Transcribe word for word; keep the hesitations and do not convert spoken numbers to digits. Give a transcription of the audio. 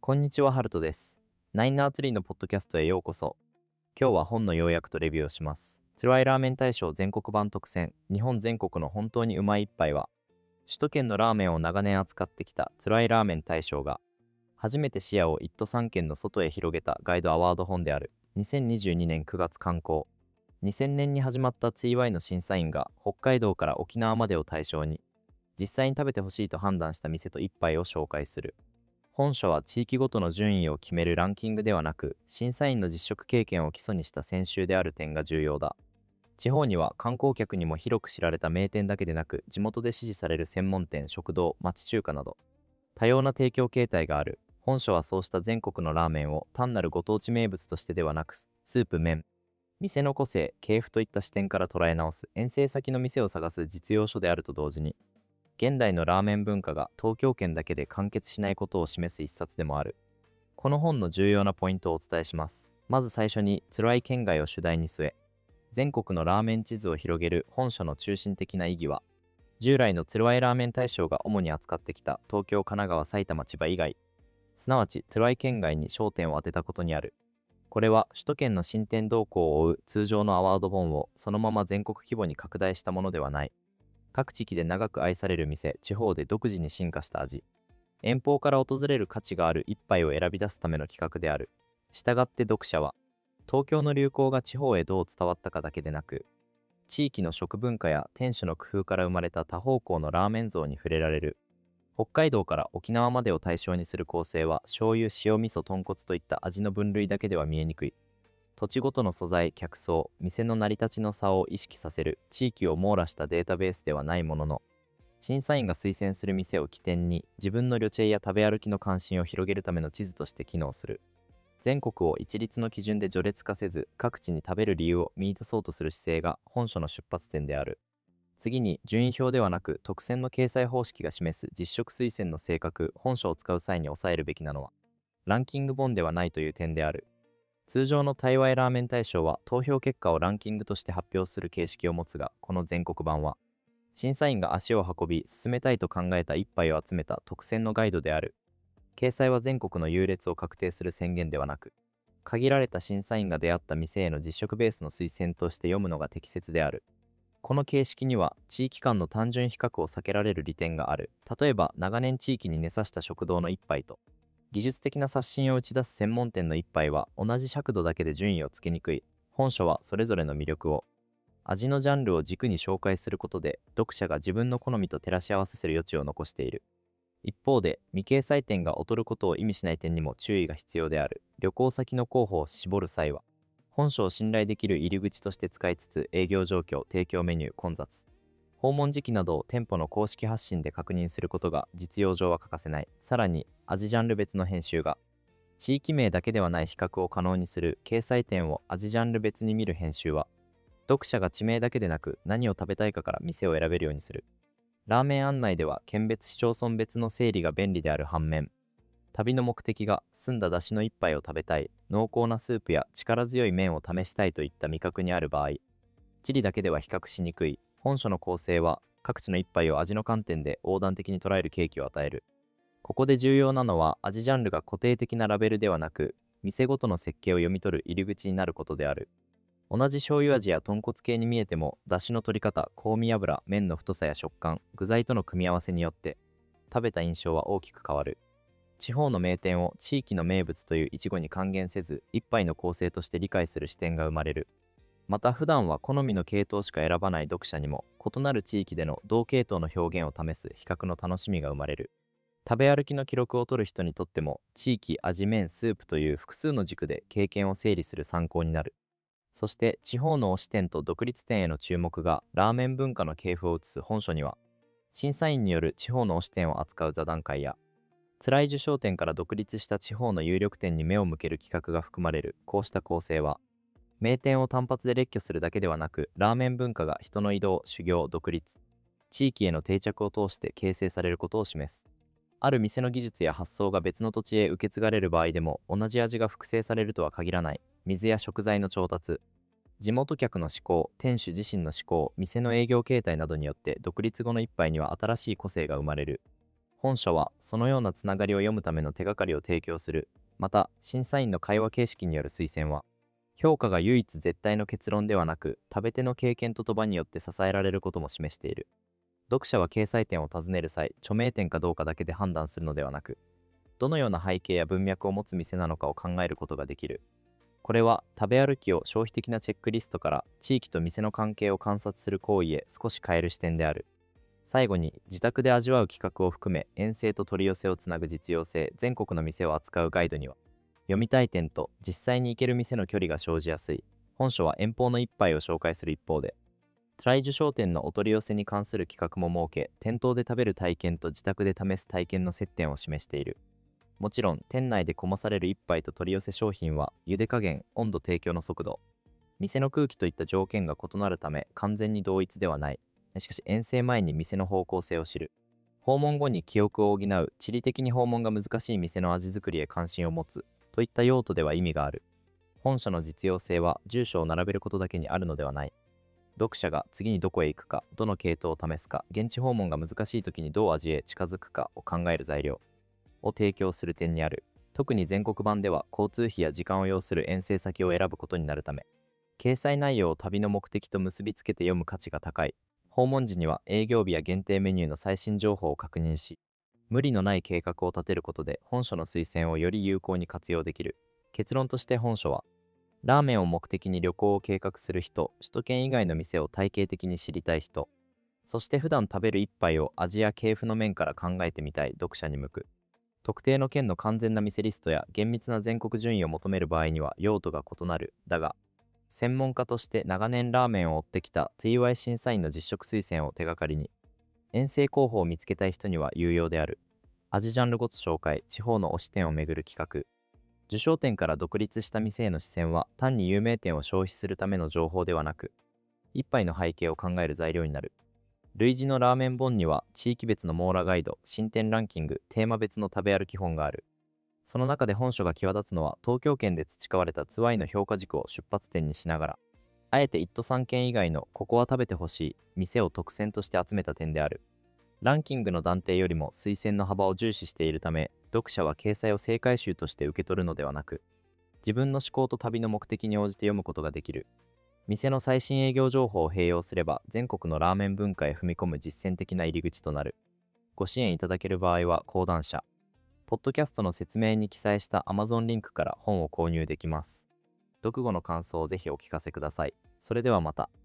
こんにちは、ハルトです。ナインナーツリーのポッドキャストへようこそ。今日は本の要約とレビューをします。つるあいラーメン大賞全国版特選、日本全国の本当にうまい一杯は、首都圏のラーメンを長年扱ってきたつるあいラーメン大賞が、初めて視野をいっ都さん県の外へ広げたガイドアワード本である。にせんにじゅうにねんくがつ刊行。にせんねんに始まった ツーワイ の審査員が北海道から沖縄までを対象に、実際に食べてほしいと判断した店と一杯を紹介する。本書は地域ごとの順位を決めるランキングではなく、審査員の実食経験を基礎にした選修である点が重要だ。地方には観光客にも広く知られた名店だけでなく、地元で支持される専門店、食堂、町中華など、多様な提供形態がある。本書はそうした全国のラーメンを単なるご当地名物としてではなく、スープ、麺、店の個性、系譜といった視点から捉え直す遠征先の店を探す実用書であると同時に、現代のラーメン文化が東京圏だけで完結しないことを示す一冊でもある。この本の重要なポイントをお伝えします。まず最初に、つるあい県外を主題に据え、全国のラーメン地図を広げる本書の中心的な意義は、従来のつるあいラーメン大賞が主に扱ってきた東京、神奈川、埼玉、千葉以外、すなわちつるあい県外に焦点を当てたことにある。これは首都圏の進展動向を追う通常のアワード本をそのまま全国規模に拡大したものではない。各地域で長く愛される店、地方で独自に進化した味、遠方から訪れる価値がある一杯を選び出すための企画である。したがって読者は、東京の流行が地方へどう伝わったかだけでなく、地域の食文化や店主の工夫から生まれた多方向のラーメン像に触れられる。北海道から沖縄までを対象にする構成は、醤油、塩味噌、豚骨といった味の分類だけでは見えにくい。土地ごとの素材、客層、店の成り立ちの差を意識させる地域を網羅したデータベースではないものの、審査員が推薦する店を起点に自分の旅程や食べ歩きの関心を広げるための地図として機能する。全国を一律の基準で序列化せず、各地に食べる理由を見出そうとする姿勢が本書の出発点である。次に、順位表ではなく特選の掲載方式が示す実食推薦の性格、本書を使う際に抑えるべきなのは、ランキング本ではないという点である。通常の台湾ラーメン大賞は投票結果をランキングとして発表する形式を持つが、この全国版は、審査員が足を運び進めたいと考えた一杯を集めた特選のガイドである。掲載は全国の優劣を確定する宣言ではなく、限られた審査員が出会った店への実食ベースの推薦として読むのが適切である。この形式には地域間の単純比較を避けられる利点がある。例えば、長年地域に根ざした食堂の一杯と、技術的な刷新を打ち出す専門店の一杯は同じ尺度だけで順位をつけにくい。本書はそれぞれの魅力を、味のジャンルを軸に紹介することで、読者が自分の好みと照らし合わせる余地を残している。一方で、未掲載店が劣ることを意味しない点にも注意が必要である。旅行先の候補を絞る際は、本書を信頼できる入り口として使いつつ、営業状況、提供メニュー、混雑、訪問時期などを店舗の公式発信で確認することが実用上は欠かせない。さらに、味ジャンル別の編集が、地域名だけではない比較を可能にする掲載店を味ジャンル別に見る編集は、読者が地名だけでなく何を食べたいかから店を選べるようにする。ラーメン案内では県別市町村別の整理が便利である反面、旅の目的が澄んだ出汁の一杯を食べたい、濃厚なスープや力強い麺を試したいといった味覚にある場合、地理だけでは比較しにくい。本書の構成は各地の一杯を味の観点で横断的に捉える契機を与える。ここで重要なのは、味ジャンルが固定的なラベルではなく、店ごとの設計を読み取る入り口になることである。同じ醤油味や豚骨系に見えても、出汁の取り方、香味油、麺の太さや食感、具材との組み合わせによって、食べた印象は大きく変わる。地方の名店を地域の名物という一語に還元せず、一杯の構成として理解する視点が生まれる。また、普段は好みの系統しか選ばない読者にも、異なる地域での同系統の表現を試す比較の楽しみが生まれる。食べ歩きの記録を取る人にとっても、地域、味、麺、スープという複数の軸で経験を整理する参考になる。そして、地方の推し店と独立店への注目がラーメン文化の系譜を映す本書には、審査員による地方の推し店を扱う座談会や、辛い受賞店から独立した地方の有力店に目を向ける企画が含まれる。こうした構成は、名店を単発で列挙するだけではなく、ラーメン文化が人の移動、修行、独立、地域への定着を通して形成されることを示す。ある店の技術や発想が別の土地へ受け継がれる場合でも、同じ味が複製されるとは限らない。水や食材の調達、地元客の思考、店主自身の思考、店の営業形態などによって独立後の一杯には新しい個性が生まれる。 本書はそのようなつながりを読むための手がかりを提供する。また、審査員の会話形式による推薦は、評価が唯一絶対の結論ではなく、食べ手の経験と言葉によって支えられることも示している。読者は掲載店を訪ねる際、著名店かどうかだけで判断するのではなく、どのような背景や文脈を持つ店なのかを考えることができる。これは食べ歩きを消費的なチェックリストから地域と店の関係を観察する行為へ少し変える視点である。最後に、自宅で味わう企画を含め遠征と取り寄せをつなぐ実用性、全国の店を扱うガイドには、読みたい点と実際に行ける店の距離が生じやすい。本書は遠方の一杯を紹介する一方で、トライ受賞店のお取り寄せに関する企画も設け、店頭で食べる体験と自宅で試す体験の接点を示している。もちろん、店内でこまされる一杯と取り寄せ商品は、茹で加減、温度提供の速度、店の空気といった条件が異なるため、完全に同一ではない。しかし、遠征前に店の方向性を知る。訪問後に記憶を補う、地理的に訪問が難しい店の味作りへ関心を持つ、といった用途では意味がある。本書の実用性は、住所を並べることだけにあるのではない。読者が次にどこへ行くか、どの系統を試すか、現地訪問が難しい時にどう味へ近づくかを考える材料を提供する点にある。特に全国版では交通費や時間を要する遠征先を選ぶことになるため、掲載内容を旅の目的と結びつけて読む価値が高い。訪問時には営業日や限定メニューの最新情報を確認し、無理のない計画を立てることで本書の推薦をより有効に活用できる。結論として本書は、ラーメンを目的に旅行を計画する人、首都圏以外の店を体系的に知りたい人、そして普段食べる一杯を味や系譜の面から考えてみたい読者に向く。特定の県の完全な店リストや厳密な全国順位を求める場合には用途が異なる。だが、専門家として長年ラーメンを追ってきた ティーワイ 審査員の実食推薦を手がかりに、遠征候補を見つけたい人には有用である。味ジャンルごと紹介、地方の推し店をめぐる企画。受賞店から独立した店への視線は単に有名店を消費するための情報ではなく、一杯の背景を考える材料になる。類似のラーメン本には地域別の網羅ガイド、新店ランキング、テーマ別の食べ歩き本がある。その中で本書が際立つのは東京圏で培われたツワイの評価軸を出発点にしながら、あえていっ都さん県以外のここは食べてほしい店を特選として集めた点である。ランキングの断定よりも推薦の幅を重視しているため、読者は掲載を正解集として受け取るのではなく、自分の思考と旅の目的に応じて読むことができる。店の最新営業情報を併用すれば、全国のラーメン文化へ踏み込む実践的な入り口となる。ご支援いただける場合は、講談社、ポッドキャストの説明に記載した Amazon リンクから本を購入できます。読後の感想をぜひお聞かせください。それではまた。